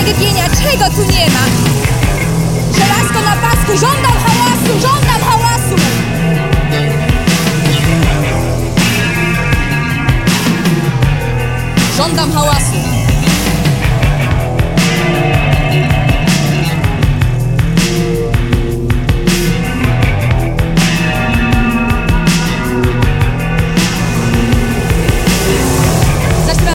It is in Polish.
gnębienia, czego tu nie ma? Żelazko na pasku, żądam hałasu, żądam hałasu! Żądam hałasu.